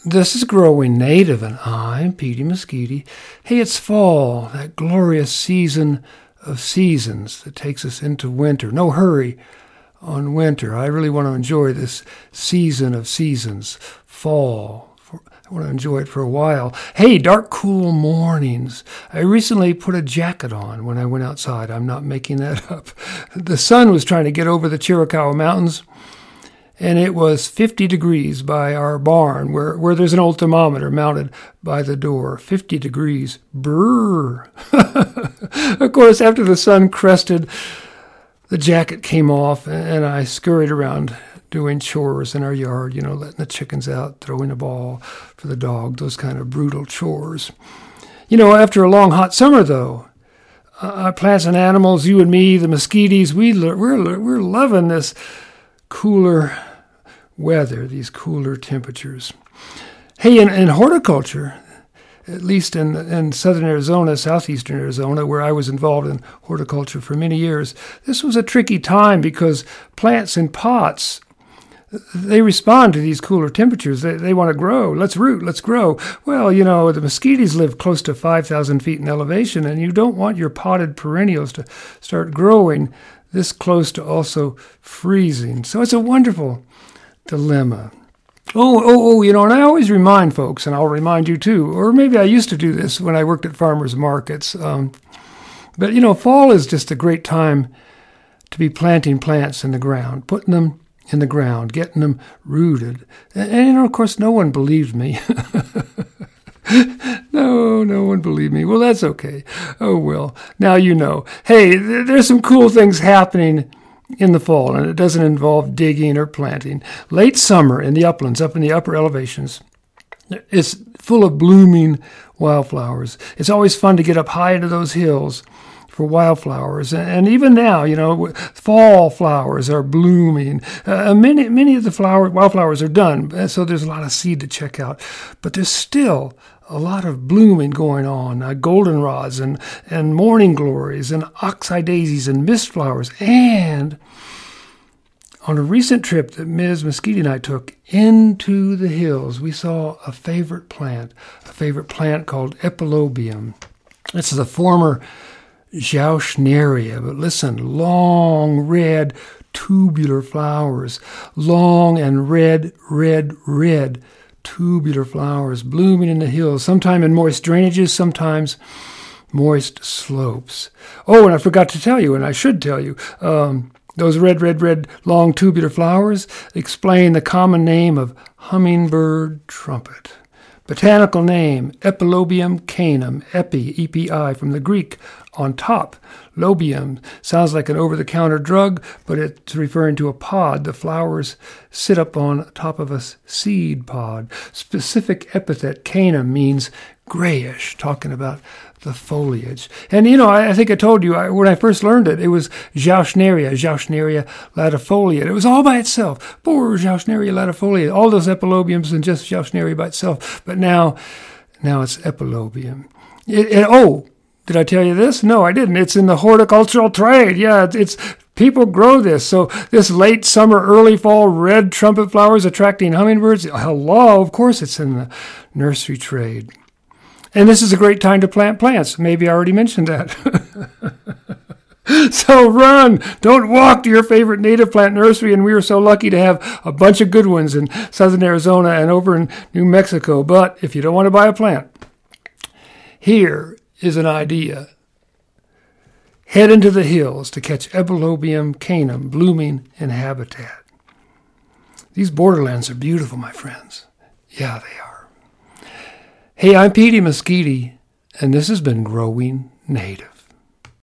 This is Growing Native, and I'm Petey Mesquite. Hey, it's fall, that glorious season of seasons that takes us into winter. No hurry on winter. I really want to enjoy this season of seasons, fall. I want to enjoy it for a while. Hey, dark, cool mornings. I recently put a jacket on when I went outside. I'm not making that up. The sun was trying to get over the Chiricahua Mountains, and it was 50 degrees by our barn where there's an old thermometer mounted by the door. 50 degrees. Brrr. Of course, after the sun crested, the jacket came off, and I scurried around doing chores in our yard, letting the chickens out, throwing a ball for the dog, those kind of brutal chores. After a long, hot summer, though, plants and animals, you and me, the Mesquites, we're loving this cooler weather, these cooler temperatures. Hey, in horticulture, at least in southern Arizona, southeastern Arizona, where I was involved in horticulture for many years, this was a tricky time because plants in pots, they respond to these cooler temperatures. They want to grow. Let's root. Let's grow. Well, the Mesquites live close to 5,000 feet in elevation, and you don't want your potted perennials to start growing this close to also freezing. So it's a wonderful dilemma. And I always remind folks, and I'll remind you too, or maybe I used to do this when I worked at farmers markets. But fall is just a great time to be planting plants in the ground, putting them in the ground, getting them rooted. And of course, no one believed me. No one believed me. Well, that's okay. Oh, well, now you know. Hey, there's some cool things happening in the fall, and it doesn't involve digging or planting. Late summer in the uplands, up in the upper elevations, it's full of blooming wildflowers. It's always fun to get up high into those hills for wildflowers. And even now, fall flowers are blooming. Many of the wildflowers are done, so there's a lot of seed to check out. But there's still a lot of blooming going on, goldenrods and morning glories and oxeye daisies and mist flowers. And on a recent trip that Ms. Mesquite and I took into the hills, we saw a favorite plant called Epilobium. It's the former Jauschneria, but listen, long, red, tubular flowers, long and red tubular flowers blooming in the hills, sometimes in moist drainages, sometimes moist slopes. Oh, and I forgot to tell you, and I should tell you, those red, long tubular flowers explain the common name of hummingbird trumpet. Botanical name, Epilobium canem, epi, from the Greek, on top. Lobium sounds like an over-the-counter drug, but it's referring to a pod. The flowers sit up on top of a seed pod. Specific epithet, canem, means grayish, talking about the foliage. And, I think I told you, when I first learned it, it was Jauschneria latifolia. It was all by itself. Poor Jauschneria latifolia. All those epilobiums and just Jauschneria by itself. But now it's Epilobium. Did I tell you this? No, I didn't. It's in the horticultural trade. Yeah, it's people grow this. So this late summer, early fall red trumpet flowers attracting hummingbirds. Hello, of course it's in the nursery trade. And this is a great time to plant plants. Maybe I already mentioned that. So run. Don't walk to your favorite native plant nursery. And we are so lucky to have a bunch of good ones in southern Arizona and over in New Mexico. But if you don't want to buy a plant, here is an idea. Head into the hills to catch Epilobium canem blooming in habitat. These borderlands are beautiful, my friends. Yeah, they are. Hey, I'm Petey Mesquite, and this has been Growing Native.